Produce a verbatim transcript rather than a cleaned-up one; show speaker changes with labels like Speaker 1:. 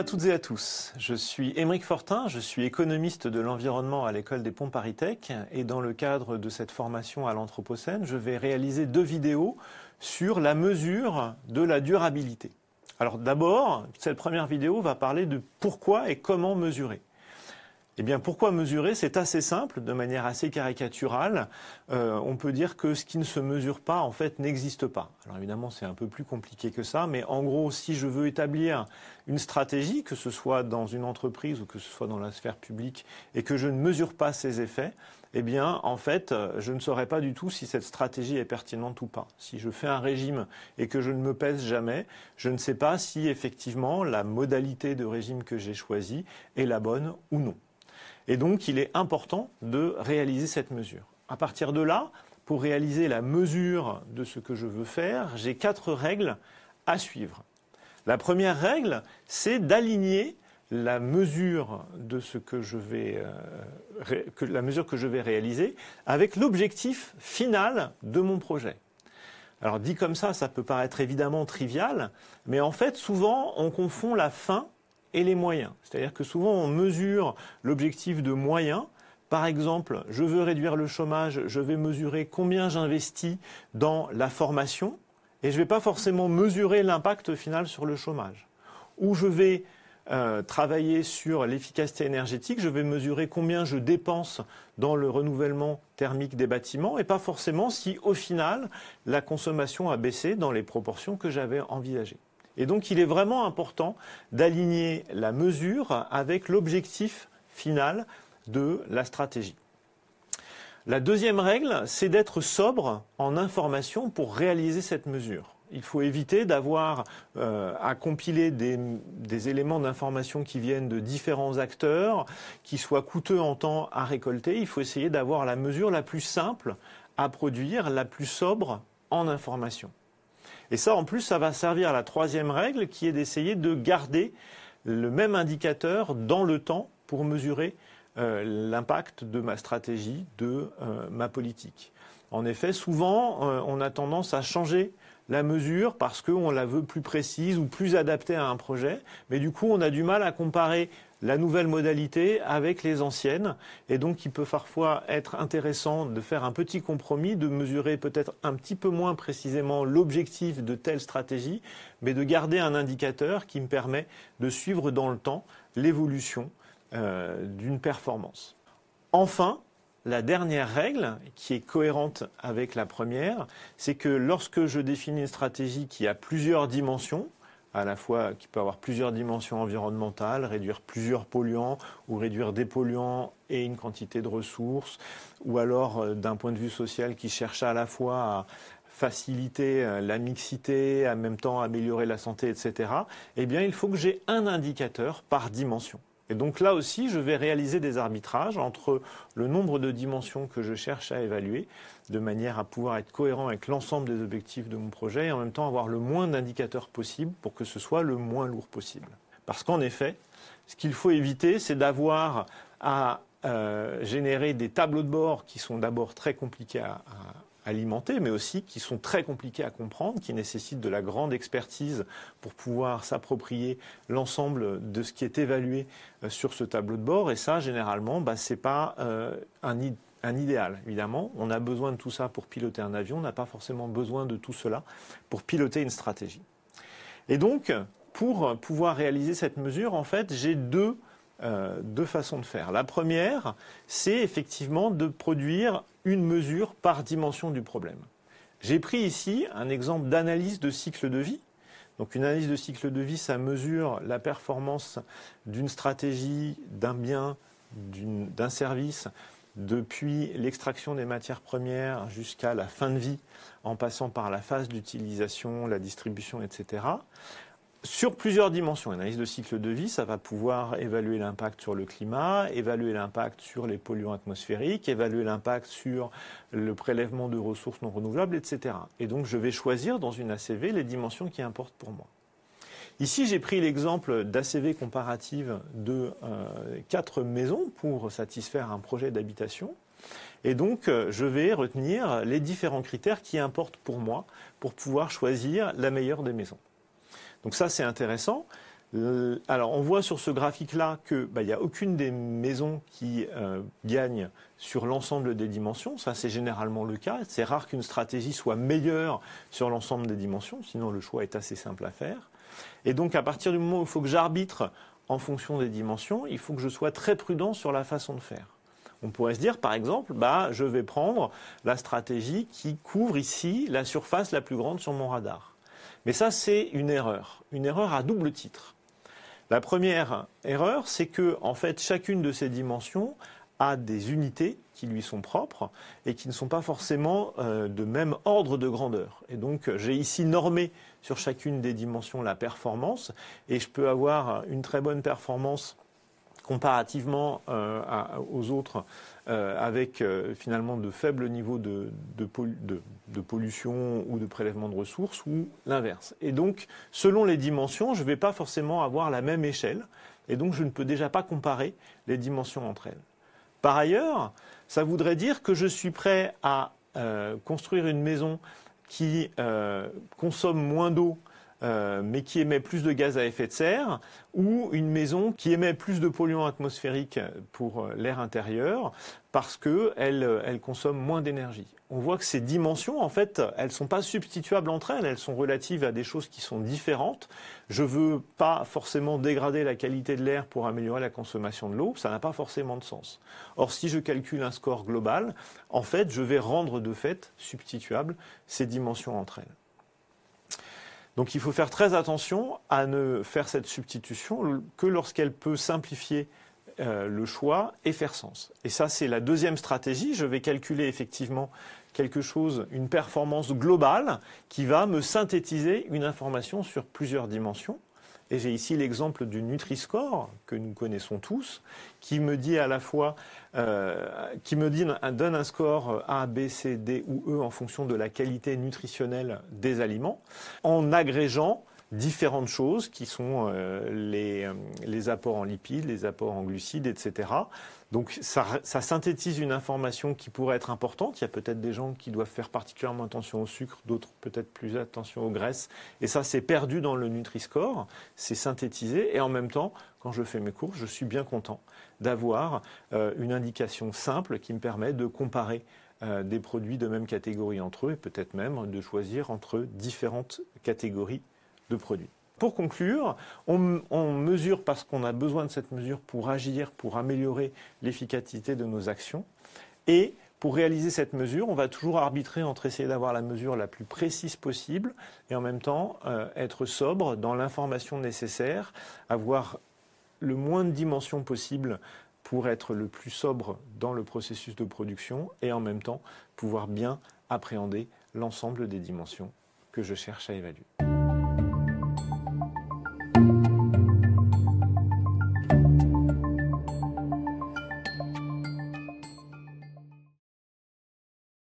Speaker 1: à toutes et à tous, je suis Aymeric Fortin, je suis économiste de l'environnement à l'école des Ponts ParisTech et dans le cadre de cette formation à l'Anthropocène, je vais réaliser deux vidéos sur la mesure de la durabilité. Alors d'abord, cette première vidéo va parler de pourquoi et comment mesurer. Eh bien, pourquoi mesurer? C'est assez simple, de manière assez caricaturale. Euh, on peut dire que ce qui ne se mesure pas, en fait, n'existe pas. Alors évidemment, c'est un peu plus compliqué que ça, mais en gros, si je veux établir une stratégie, que ce soit dans une entreprise ou que ce soit dans la sphère publique, et que je ne mesure pas ses effets, eh bien, en fait, je ne saurais pas du tout si cette stratégie est pertinente ou pas. Si je fais un régime et que je ne me pèse jamais, je ne sais pas si, effectivement, la modalité de régime que j'ai choisie est la bonne ou non. Et donc, il est important de réaliser cette mesure. À partir de là, pour réaliser la mesure de ce que je veux faire, j'ai quatre règles à suivre. La première règle, c'est d'aligner la mesure de ce que je vais, euh, que, la mesure que je vais réaliser avec l'objectif final de mon projet. Alors, dit comme ça, ça peut paraître évidemment trivial, mais en fait, souvent, on confond la fin et les moyens. C'est-à-dire que souvent on mesure l'objectif de moyens. Par exemple, je veux réduire le chômage, je vais mesurer combien j'investis dans la formation et je ne vais pas forcément mesurer l'impact final sur le chômage. Ou je vais euh, travailler sur l'efficacité énergétique, je vais mesurer combien je dépense dans le renouvellement thermique des bâtiments et pas forcément si au final la consommation a baissé dans les proportions que j'avais envisagées. Et donc, il est vraiment important d'aligner la mesure avec l'objectif final de la stratégie. La deuxième règle, c'est d'être sobre en information pour réaliser cette mesure. Il faut éviter d'avoir euh, à compiler des, des éléments d'information qui viennent de différents acteurs, qui soient coûteux en temps à récolter. Il faut essayer d'avoir la mesure la plus simple à produire, la plus sobre en information. Et ça, en plus, ça va servir à la troisième règle, qui est d'essayer de garder le même indicateur dans le temps pour mesurer euh, l'impact de ma stratégie, de euh, ma politique. En effet, souvent, euh, on a tendance à changer la mesure parce qu'on la veut plus précise ou plus adaptée à un projet, mais du coup, on a du mal à comparer la nouvelle modalité avec les anciennes. Et donc, il peut parfois être intéressant de faire un petit compromis, de mesurer peut-être un petit peu moins précisément l'objectif de telle stratégie, mais de garder un indicateur qui me permet de suivre dans le temps l'évolution euh, d'une performance. Enfin, la dernière règle, qui est cohérente avec la première, c'est que lorsque je définis une stratégie qui a plusieurs dimensions, à la fois qui peut avoir plusieurs dimensions environnementales, réduire plusieurs polluants ou réduire des polluants et une quantité de ressources, ou alors euh, d'un point de vue social qui cherche à la fois à faciliter euh, la mixité, en même temps améliorer la santé, et cetera, eh bien il faut que j'ai un indicateur par dimension. Et donc là aussi, je vais réaliser des arbitrages entre le nombre de dimensions que je cherche à évaluer, de manière à pouvoir être cohérent avec l'ensemble des objectifs de mon projet et en même temps avoir le moins d'indicateurs possible pour que ce soit le moins lourd possible. Parce qu'en effet, ce qu'il faut éviter, c'est d'avoir à euh, générer des tableaux de bord qui sont d'abord très compliqués à, à alimenter, mais aussi qui sont très compliqués à comprendre, qui nécessitent de la grande expertise pour pouvoir s'approprier l'ensemble de ce qui est évalué euh, sur ce tableau de bord. Et ça, généralement, bah, c'est pas euh, un, un idéal, évidemment. On a besoin de tout ça pour piloter un avion. On n'a pas forcément besoin de tout cela pour piloter une stratégie. Et donc, pour pouvoir réaliser cette mesure, en fait, j'ai deux Euh, deux façons de faire. La première, c'est effectivement de produire une mesure par dimension du problème. J'ai pris ici un exemple d'analyse de cycle de vie. Donc une analyse de cycle de vie, ça mesure la performance d'une stratégie, d'un bien, d'une, d'un service, depuis l'extraction des matières premières jusqu'à la fin de vie, en passant par la phase d'utilisation, la distribution, et cetera, sur plusieurs dimensions. Une analyse de cycle de vie, ça va pouvoir évaluer l'impact sur le climat, évaluer l'impact sur les polluants atmosphériques, évaluer l'impact sur le prélèvement de ressources non renouvelables, et cetera. Et donc, je vais choisir dans une A C V les dimensions qui importent pour moi. Ici, j'ai pris l'exemple d'A C V comparative de euh, quatre maisons pour satisfaire un projet d'habitation. Et donc, je vais retenir les différents critères qui importent pour moi pour pouvoir choisir la meilleure des maisons. Donc ça, c'est intéressant. Euh, alors, on voit sur ce graphique-là qu'il bah, n'y a aucune des maisons qui euh, gagne sur l'ensemble des dimensions. Ça, c'est généralement le cas. C'est rare qu'une stratégie soit meilleure sur l'ensemble des dimensions, sinon le choix est assez simple à faire. Et donc, à partir du moment où il faut que j'arbitre en fonction des dimensions, il faut que je sois très prudent sur la façon de faire. On pourrait se dire, par exemple, bah, je vais prendre la stratégie qui couvre ici la surface la plus grande sur mon radar. Mais ça, c'est une erreur. Une erreur à double titre. La première erreur, c'est que, en fait, chacune de ces dimensions a des unités qui lui sont propres et qui ne sont pas forcément euh, de même ordre de grandeur. Et donc, j'ai ici normé sur chacune des dimensions la performance et je peux avoir une très bonne performance comparativement euh, à, aux autres euh, avec euh, finalement de faibles niveaux de, de, de, de pollution ou de prélèvement de ressources ou l'inverse. Et donc, selon les dimensions, je ne vais pas forcément avoir la même échelle et donc je ne peux déjà pas comparer les dimensions entre elles. Par ailleurs, ça voudrait dire que je suis prêt à euh, construire une maison qui euh, consomme moins d'eau Euh, mais qui émet plus de gaz à effet de serre, ou une maison qui émet plus de polluants atmosphériques pour l'air intérieur parce qu'elle elle consomme moins d'énergie. On voit que ces dimensions, en fait, elles ne sont pas substituables entre elles, elles sont relatives à des choses qui sont différentes. Je ne veux pas forcément dégrader la qualité de l'air pour améliorer la consommation de l'eau, ça n'a pas forcément de sens. Or, si je calcule un score global, en fait, je vais rendre de fait substituables ces dimensions entre elles. Donc il faut faire très attention à ne faire cette substitution que lorsqu'elle peut simplifier euh, le choix et faire sens. Et ça, c'est la deuxième stratégie. Je vais calculer effectivement quelque chose, une performance globale qui va me synthétiser une information sur plusieurs dimensions. Et j'ai ici l'exemple du Nutri-Score, que nous connaissons tous, qui me dit à la fois, euh, qui me dit, donne un score A, B, C, D ou E en fonction de la qualité nutritionnelle des aliments, en agrégeant différentes choses qui sont euh, les, les apports en lipides, les apports en glucides, et cetera. Donc ça, ça synthétise une information qui pourrait être importante. Il y a peut-être des gens qui doivent faire particulièrement attention au sucre, d'autres peut-être plus attention aux graisses. Et ça, c'est perdu dans le Nutri-Score, c'est synthétisé. Et en même temps, quand je fais mes courses, je suis bien content d'avoir euh, une indication simple qui me permet de comparer euh, des produits de même catégorie entre eux et peut-être même de choisir entre différentes catégories de produits. Pour conclure, on, on mesure parce qu'on a besoin de cette mesure pour agir, pour améliorer l'efficacité de nos actions. Et pour réaliser cette mesure, on va toujours arbitrer entre essayer d'avoir la mesure la plus précise possible et en même temps euh, être sobre dans l'information nécessaire, avoir le moins de dimensions possible pour être le plus sobre dans le processus de production et en même temps pouvoir bien appréhender l'ensemble des dimensions que je cherche à évaluer.